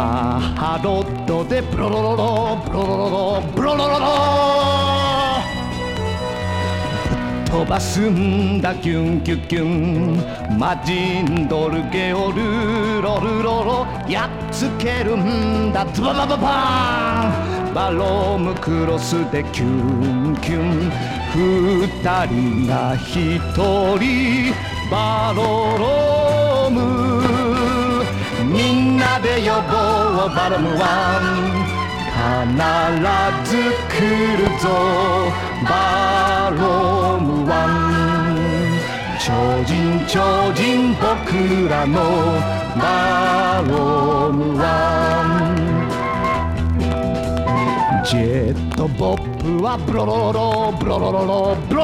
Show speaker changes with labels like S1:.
S1: ハロットでブロロロロブロロロロブロロロロ飛ばすんだキュンキュキュンマジンドルゲオルロルロロやっつけるんだズババババーンバロームクロスでキュンキュン二人が一人バロロームみんなで呼ぼうバロムワン必ず来るぞバロムワン超人超人僕らのバロムワンジェットボップはブロロロロブロロロロブロ